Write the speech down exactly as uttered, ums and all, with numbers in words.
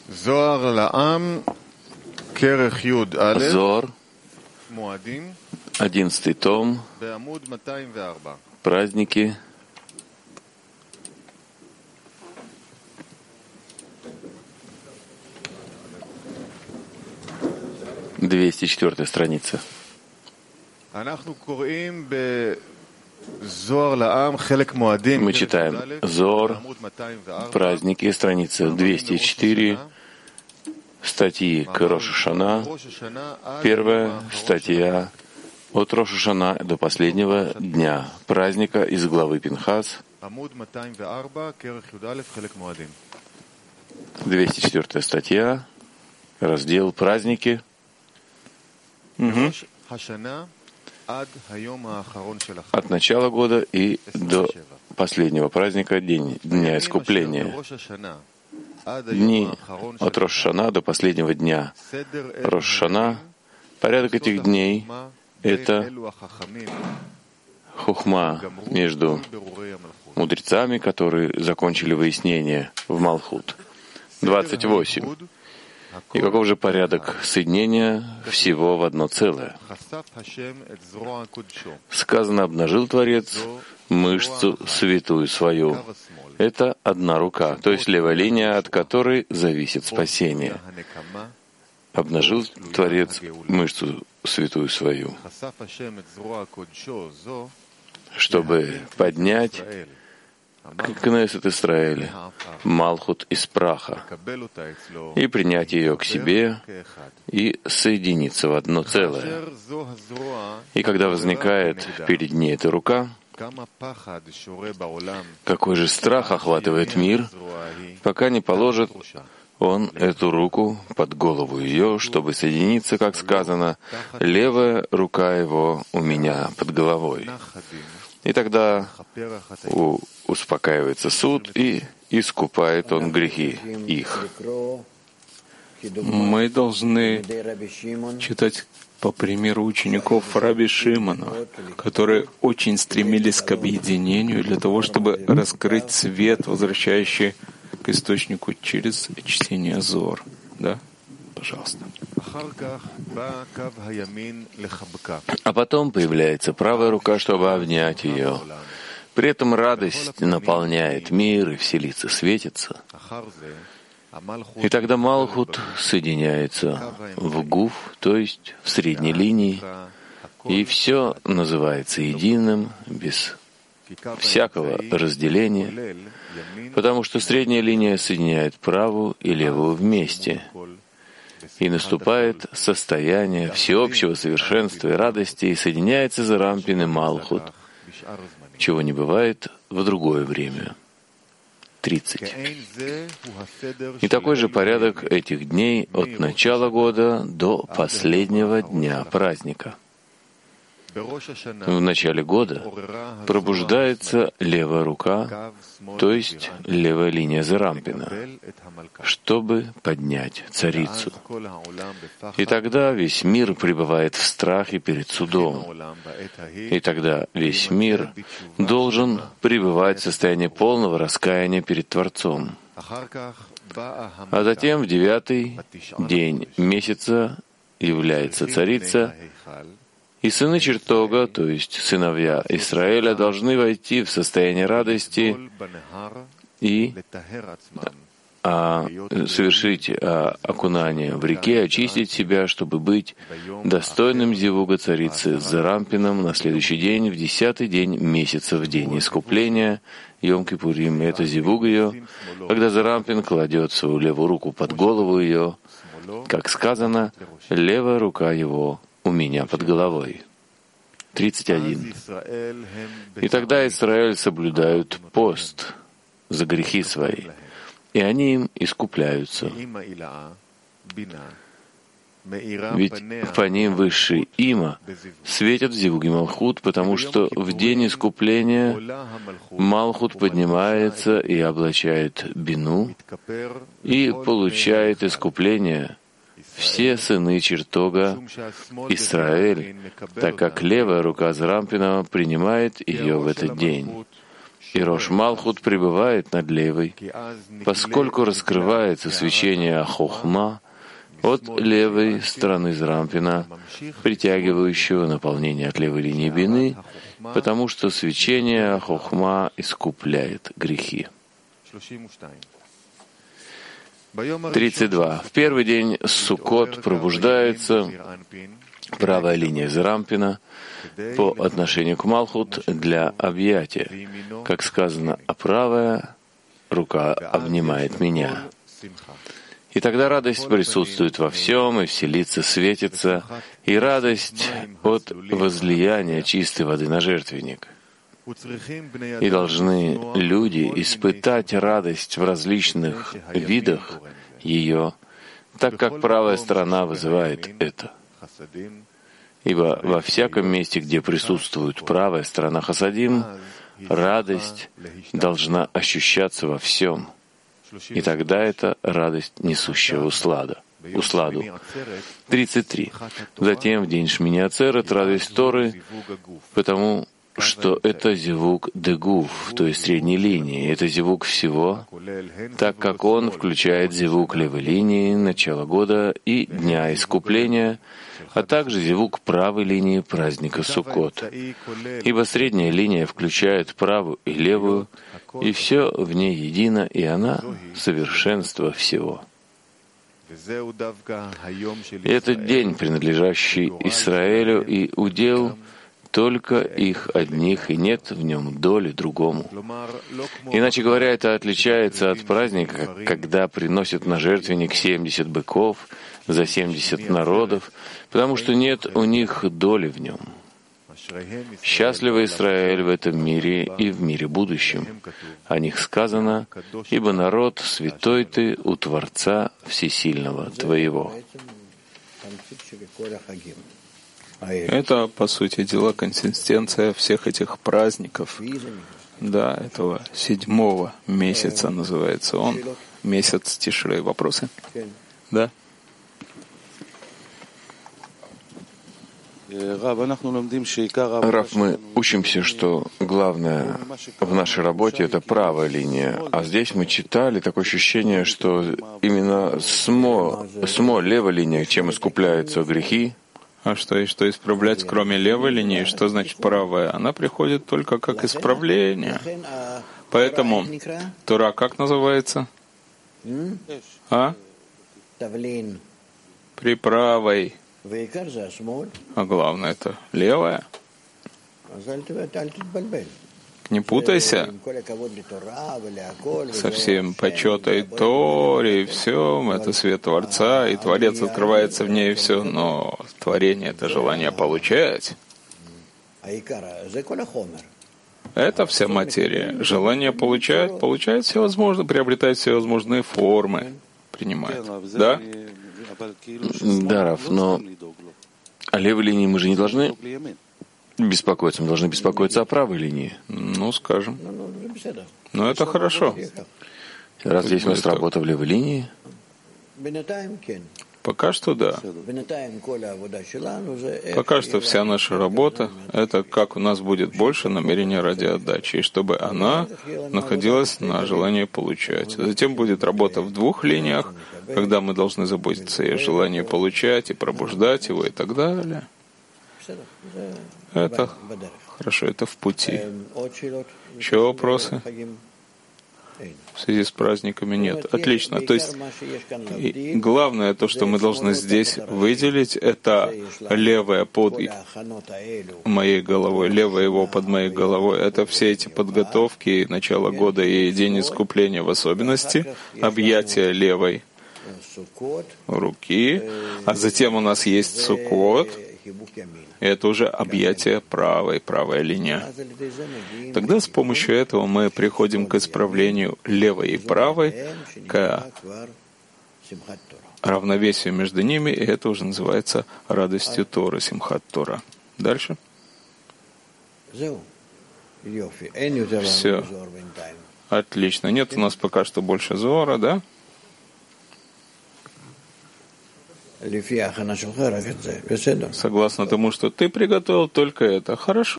Зор, одиннадцатый том, праздники, двести четвёртая страница. Мы читаем Зор, праздники, страница двести четыре, статьи к Рош ха-Шана, первая статья от Рош ха-Шана до последнего дня праздника из главы Пинхас, двести четвёртая статья, раздел «Праздники». Угу. От начала года и до последнего праздника, день Дня Искупления. Дни от Рош ха-Шана до последнего дня Рош ха-Шана. Порядок этих дней — это хухма между мудрецами, которые закончили выяснение в Малхут. двадцать восемь. И каков же порядок соединения всего в одно целое? Сказано, обнажил Творец мышцу святую свою. Это одна рука, то есть левая линия, от которой зависит спасение. Обнажил Творец мышцу святую свою, чтобы поднять Кнессет Исраэля, Малхут из праха, и принять ее к себе и соединиться в одно целое. И когда возникает перед ней эта рука, какой же страх охватывает мир, пока не положит он эту руку под голову ее, чтобы соединиться, как сказано, левая рука его у меня под головой. И тогда у, успокаивается суд, и искупает он грехи их. Мы должны читать по примеру учеников Раби Шимона, которые очень стремились к объединению для того, чтобы раскрыть свет, возвращающий к источнику через чтение Зор. Да? Пожалуйста. А потом появляется правая рука, чтобы обнять ее. При этом радость наполняет мир, и все лица светятся. И тогда Малхут соединяется в Гуф, то есть в средней линии, и все называется единым, без всякого разделения, потому что средняя линия соединяет правую и левую вместе. И наступает состояние всеобщего совершенства и радости, и соединяется Зарампин и Малхут, чего не бывает в другое время. тридцать. И такой же порядок этих дней от начала года до последнего дня праздника. В начале года пробуждается левая рука, то есть левая линия Зарампина, чтобы поднять царицу. И тогда весь мир пребывает в страхе перед судом. И тогда весь мир должен пребывать в состоянии полного раскаяния перед Творцом. А затем в девятый день месяца является царица, и сыны чертога, то есть сыновья Израиля, должны войти в состояние радости и а, совершить а, окунание в реке, очистить себя, чтобы быть достойным зивуга царицы с Зарампином на следующий день, в десятый день месяца, в день искупления, Йом-Кипурим. Это зивуг ее, когда Зарампин кладет свою левую руку под голову ее, как сказано, левая рука его у меня под головой. тридцать один. И тогда Израиль соблюдают пост за грехи свои, и они им искупляются. Ведь по ним высший Има светят в зивуге Малхут, потому что в день искупления Малхут поднимается и облачает бину и получает искупление все сыны чертога Исраэль, так как левая рука Зарампина принимает ее в этот день. и Рош Малхут пребывает над левой, поскольку раскрывается свечение Ахохма от левой стороны Зрампина, притягивающего наполнение от левой линии Бины, потому что свечение Ахохма искупляет грехи. тридцать два. В первый день Суккот пробуждается правая линия Зрампина по отношению к Малхут для объятия. Как сказано, а правая рука обнимает меня. И тогда радость присутствует во всем, и вселится, светится, и радость от возлияния чистой воды на жертвенник. И должны люди испытать радость в различных видах ее, так как правая сторона вызывает это. Ибо во всяком месте, где присутствует правая сторона хасадим, радость должна ощущаться во всем. И тогда это радость, несущая услада, усладу. тридцать три. Затем в день Шмини Ацерет радость Торы, потому что это зевук дегуф, то есть средней линии. Это зевук всего, так как он включает зевук левой линии, начала года и дня искупления, а также зевук правой линии праздника Суккот. Ибо средняя линия включает правую и левую, и все в ней едино, и она — совершенство всего. И этот день, принадлежащий Израилю, и удел только их одних, и нет в нем доли другому. Иначе говоря, это отличается от праздника, когда приносят на жертвенник семьдесят быков за семьдесят народов, потому что нет у них доли в нем. Счастливый Израиль в этом мире и в мире будущем. О них сказано: «Ибо народ святой ты у Творца Всесильного твоего». Это, по сути дела, консистенция всех этих праздников. Да, этого седьмого месяца называется он. Месяц Тишрей. Вопросы? Да? Рав, мы учимся, что главное в нашей работе — это правая линия, а здесь мы читали такое ощущение, что именно смо, смо левая линия, чем искупляются грехи. А что и что исправлять, кроме левой линии? Что значит правая? Она приходит только как исправление. Поэтому Тора как называется? А? При правой. А главное это левая. Не путайся. Со всем почета и Торе, и всем. Это свет Творца, и Творец открывается в ней, и все. Но творение — это желание получать. Это вся материя. Желание получать, получает всевозможные, приобретает всевозможные формы, принимает. Да? Да, Рав, но о левой линии мы же не должны беспокоиться, мы должны беспокоиться о правой линии. Ну, скажем. Но это хорошо. Раз здесь у нас работа в левой линии? Пока что да. Пока что вся наша работа — это как у нас будет больше намерения ради отдачи, и чтобы она находилась на желании получать. Затем будет работа в двух линиях, когда мы должны заботиться и о желании получать, и пробуждать его, и так далее. Это хорошо, это в пути. Еще вопросы? В связи с праздниками нет. Отлично. То есть и главное, то, что мы должны здесь выделить, это левое под моей головой, левое его под моей головой. Это все эти подготовки, начало года и день искупления в особенности, объятия левой руки, а затем у нас есть Суккот. Это уже объятие правой, правая линия. Тогда с помощью этого мы приходим к исправлению левой и правой, к равновесию между ними, и это уже называется радостью Торы, Симхат Тора. Дальше. Все. Отлично. Нет у нас пока что больше Зора, да? Согласно тому, что ты приготовил только это. Хорошо.